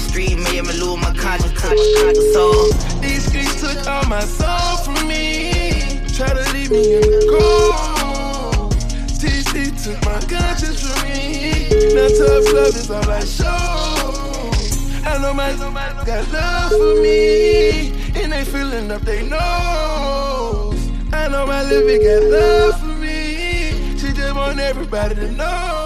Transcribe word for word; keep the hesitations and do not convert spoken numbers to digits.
these streets made me lose my conscience, took my soul. These streets took all my soul from me. Try to leave me in the cold. T C took my conscience from me. Now tough love is all I show. I know my got love for me, and they feeling up they nose. I know my living got love for me. She just want everybody to know.